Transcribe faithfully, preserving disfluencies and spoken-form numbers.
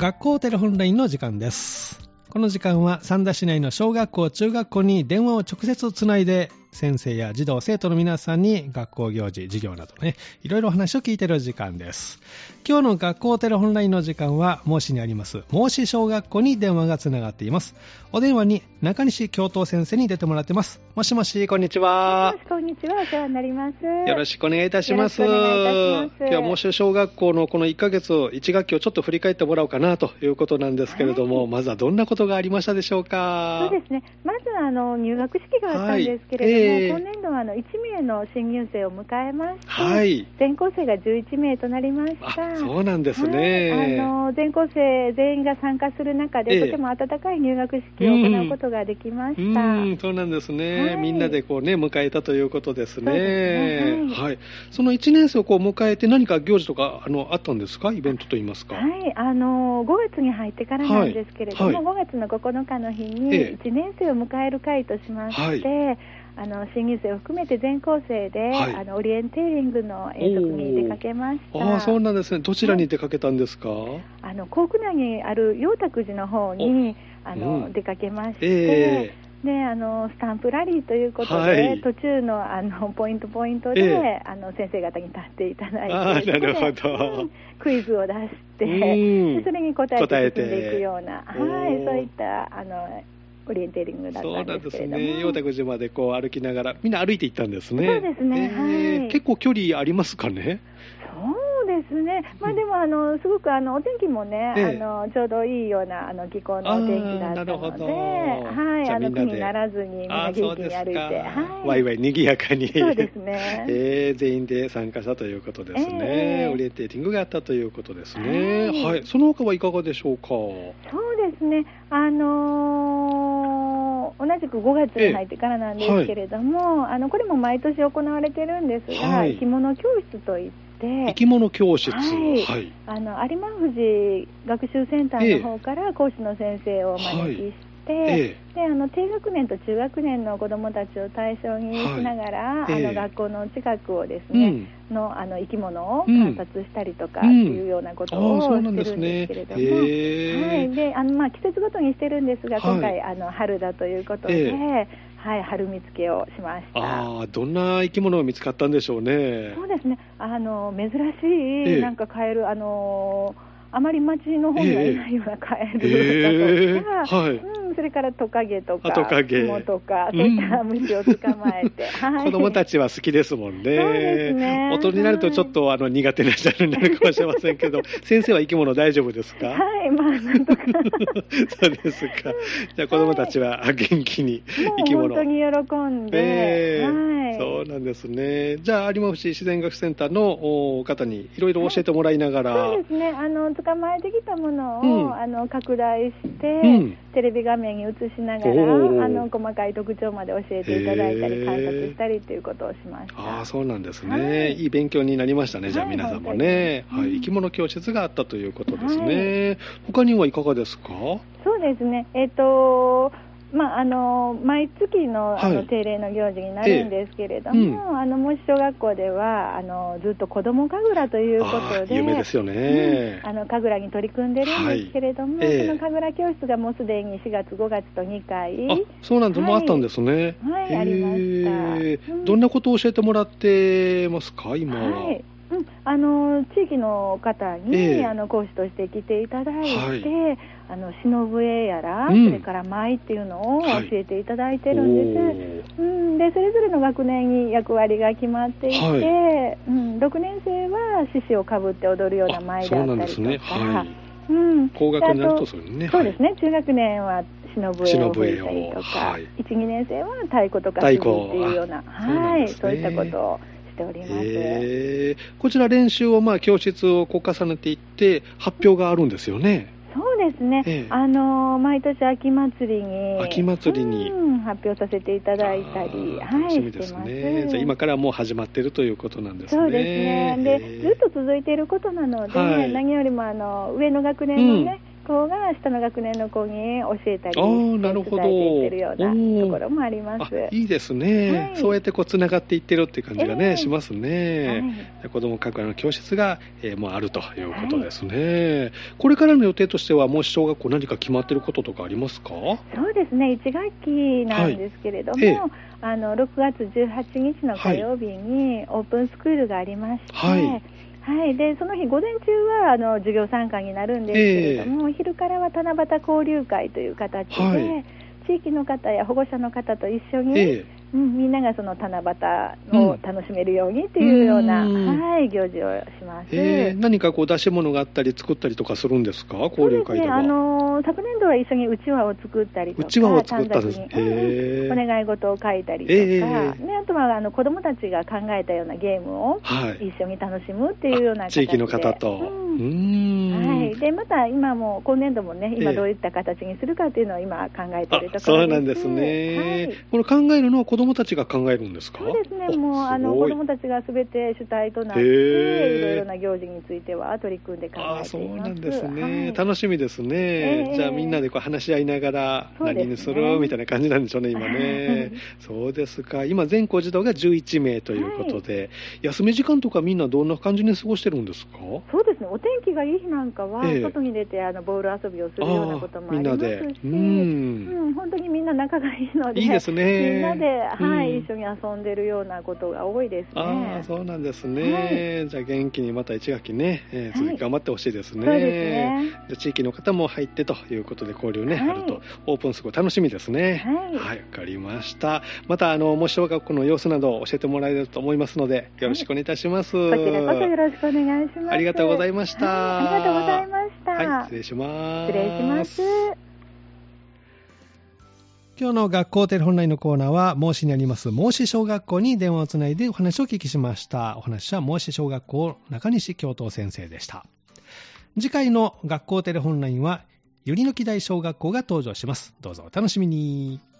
学校テレホンラインの時間です。この時間は三田市内の小学校中学校に電話を直接つないで先生や児童生徒の皆さんに学校行事授業などね、いろいろお話を聞いている時間です。今日の学校テレホンラインの時間は孟子にあります孟子小学校に電話がつながっています。お電話に中西教頭先生に出てもらってます。もしもし、こんにちは。 もしこんにちは、お世話になります。 よろしくお願いいたします。 よろしくお願いいたします。 今日は孟子小学校のこのいっかげついち学期をちょっと振り返ってもらおうかなということなんですけれども、はい、まずはどんなことがありましたでしょうか。 そうですね、まずあの入学式があったんですけれども、はい、えー、今年度はあのいちめいの新入生を迎えまして、はい、全校生がじゅういちめいとなりました。 あ、そうなんですね、はい、 あの全校生全員が参加する中で、えー、とても温かい入学式を行うことができました。 うんうん、そうなんですね、はい、みんなでこう、ね、迎えたということですね。そうですね、はいはい、そのいちねん生をこう迎えて何か行事とか あのあったんですか、イベントといいますか。 はい、あのごがつに入ってからなんですけれども、はいはい、ごがつのここのかの日にいちねん生を迎える会としまして、はい、あの新入生を含めて全校生で、はい、あのオリエンテーリングの遠足に出かけました。 ああ、そうなんですね。どちらに出かけたんですか。はい、 あの校区内にある陽卓寺の方にあの、うん、出かけまして、えー、であのスタンプラリーということで、はい、途中 の, あのポイントポイントで、えー、あの先生方に立っていただいて、 あ、なるほど、 うん、クイズを出して、でそれに答えて進んでいくような、はい、そういったあのオリエンテーリングだったんですけれども。そうなんですね。陽卓寺までこう歩きながらみんな歩いて行ったんですね。 そうですね、えーはい、 結構距離ありますかね。 そうですね、まあ、でもあのすごくあのお天気もね、ええ、あのちょうどいいようなあの気候のお天気だったので、はい、あの苦にならずにみんな元気に歩いて、はい、 ワイワイにぎやかに、 そうですね、 えー、全員で参加したということですね、えー、オリエンテーリングがあったということですね、はいはい、その他はいかがでしょうか。 そうですね、あのー、同じくごがつに入ってからなんですけれども、はい、あのこれも毎年行われてるんですが、はい、生き物教室といって生き物教室、 はいはい、あの有馬富士学習センターの方から講師の先生をお招きして、はい、であの低学年と中学年の子どもたちを対象にしながら、はい、あの学校の近くをですね、うん、の, あの生き物を観察したりとかっていうようなことをしてるんですけれども、うんうんね、はい、であのまあ季節ごとにしてるんですが、今回、はい、あの春だということで、はい、春見つけをしました。 あ、どんな生き物が見つかったんでしょうね。 そうですね、あの珍しいなんかカエル、えー、あのあまり町の方にはいないようなカエルだとか、えーはい、うん、それからトカゲとかクモとか、そういった虫を捕まえて、うん、はい、 子供たちは好きですもんね。 そうですね、 大人になるとちょっとあの苦手なジャンルになるかもしれませんけど先生は生き物大丈夫ですか。 はい、まあなんとかそうですか。じゃあ子供たちは元気に生き物、 もう本当に喜んで、 えーはい、そうなんですね。じゃあ有馬富士自然学センターの方にいろいろ教えてもらいながら、 はい、そうですね、あの捕まえてきたものを、うん、あの拡大して、うん、テレビ画面に映しながらあの細かい特徴まで教えていただいたり観察したりということをしました。 あ、そうなんですね、はい、いい勉強になりましたね。じゃあ皆さんもね、はいはい、生き物教室があったということですね、はい、他にはいかがですか。 そうですね、えっとまあ、あの毎月 の, あの、はい、定例の行事になるんですけれども、ええ、うん、あの孟子小学校ではあのずっと子ども神楽ということで有名ですよね、 うん、あの神楽に取り組んでるんですけれども、はい、ええ、その神楽教室がもうすでにしがつごがつとにかい、 あ、そうなんです、はい、もうあったんですね。 はい、ありました、 うん、どんなことを教えてもらってますか今は。 はい、うん、あの地域の方に、えー、あの講師として来ていただいて、はい、あの篠笛やら、うん、それから舞っていうのを教えていただいてるんです、はい、うん、でそれぞれの学年に役割が決まっていて、はい、うん、ろくねん生は獅子をかぶって踊るような舞だったりとか、そうなんですね、はい、うん、高学年になるとそれね、そうですね、中学年は篠笛を吹いたりとか、はい、いち、にねん生は太鼓とか鈴っていうような、はい、そういったことをしております、 えー、こちら練習を、まあ、教室をこう重ねていって発表があるんですよね。 そうですね、ええ、あの毎年秋祭りに秋祭りに、 うん、発表させていただいたり、はい、楽しみですね。じゃあ今からもう始まっているということなんですね。 そうですね。でずっと続いていることなので、はい、何よりもあの上の学年のね、 校が下の学年の子に教えたり、伝えていってるようなところもあります。 いいですね、はい、そうやってこうつながっていってるっていう感じがね、えー、しますね、はい、子ども各の教室が、えー、もうあるということですね、はい、これからの予定としてはもう小学校何か決まってることとかありますか？ そうですね、いち学期なんですけれども、はい、えー、あのろくがつじゅうはちにちの火曜日にオープンスクールがありまして、はいはい、でその日午前中はあの授業参観になるんですけれども、えー、昼からは七夕交流会という形で、はい、地域の方や保護者の方と一緒に、えーうん、みんながその七夕を楽しめるようにというような、うん、はい、行事をします。 えー、何かこう出し物があったり作ったりとかするんですか？交流会では。そうですね、 あの昨年度は一緒にうちわを作ったりとか、 うちわを作ったんです、 えー、お願い事を書いたりとか、えー、であとはあの子どもたちが考えたようなゲームを一緒に楽しむっていうような形で、 地域の方と、うん、うーん、はい、でまた今も今年度もね、今どういった形にするかっていうのを今考えているところです。 そうなんですね、はい、この考えるのは子どもたちが考えるんですか？ そうですね、もうあの子どもたちがすべて主体となって、いろいろな行事については取り組んで考えています。あ、 そうなんですね、はい、楽しみですね、えー、じゃあみんなでこう話し合いながら何にする、ね、みたいな感じなんでしょうね、今ねそうですか、今全校児童がじゅういちめいということで、はい、休み時間とかみんなどんな感じに過ごしてるんですか？ そうですね、お天気がいい日なんかは、えー、外に出てあのボール遊びをするようなこともありますし、みんなで、うん、うん、本当にみんな仲がいいので、 いいですね、 みんなで、はい、うん、一緒に遊んでるようなことが多いですね。 あ、そうなんですね、はい、じゃあ元気にまたいち学期ね、えー、続き頑張ってほしいですね、 はい、そうですね。 じゃ地域の方も入ってということで交流ね、はい、あるとオープンスクール楽しみですね。はい、はい、わかりました。またあのもし小学校の様子など教えてもらえると思いますのでよろしくお願いいたします。 はい、こちらこそよろしくお願いします。 ありがとうございました。 はい、ありがとうございました。 はい、失礼します。 失礼します。 今日の学校テレホンラインのコーナーは、孟子にあります孟子小学校に電話をつないでお話をお聞きしました。お話は孟子小学校中西教頭先生でした。次回の学校テレホンラインは、ゆりのき台小学校が登場します。どうぞお楽しみに。